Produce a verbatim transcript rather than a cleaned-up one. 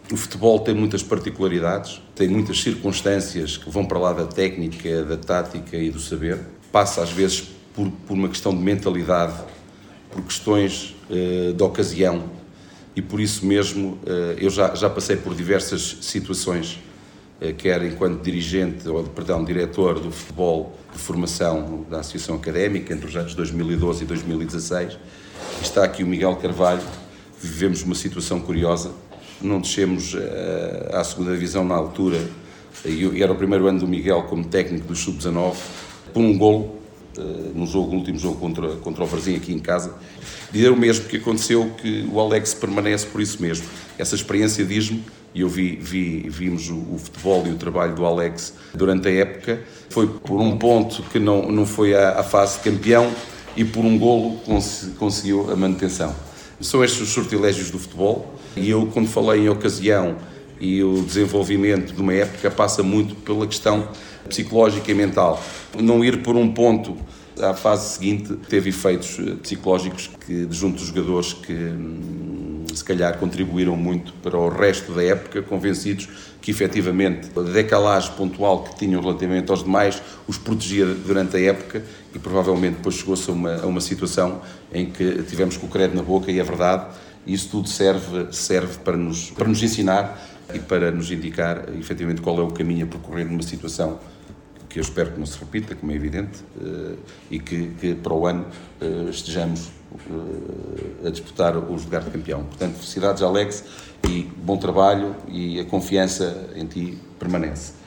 O futebol tem muitas particularidades, tem muitas circunstâncias que vão para lá da técnica, da tática e do saber. Passa às vezes por, por uma questão de mentalidade, por questões uh, de ocasião, e por isso mesmo uh, eu já, já passei por diversas situações, uh, quer enquanto dirigente, ou perdão, diretor do futebol de formação da Associação Académica, entre os anos dois mil e doze e dois mil e dezasseis. Está aqui o Miguel Carvalho. Vivemos uma situação curiosa. Não descemos uh, à segunda divisão na altura, e era o primeiro ano do Miguel como técnico do sub dezanove, por um golo, uh, no, jogo, no último jogo contra, contra o Varzim aqui em casa. Dizer o mesmo que aconteceu, que o Alex permanece por isso mesmo. Essa experiência diz-me, e eu vi, vi, vimos o, o futebol e o trabalho do Alex durante a época, foi por um ponto que não, não foi à, à fase de campeão, e por um golo cons, conseguiu a manutenção. São estes os sortilégios do futebol, e eu, quando falei em ocasião e o desenvolvimento de uma época, passa muito pela questão psicológica e mental. Não ir por um ponto à fase seguinte teve efeitos psicológicos que, junto dos jogadores que se calhar contribuíram muito para o resto da época, convencidos que efetivamente a decalagem pontual que tinham relativamente aos demais os protegia durante a época, e provavelmente depois chegou-se a uma, a uma situação em que tivemos com o credo na boca, e é verdade. Isso tudo serve, serve para, nos, para nos ensinar e para nos indicar efetivamente qual é o caminho a percorrer numa situação que eu espero que não se repita, como é evidente, e que, que para o ano estejamos a disputar os lugares de campeão. Portanto, felicidades, Alex, e bom trabalho, e a confiança em ti permanece.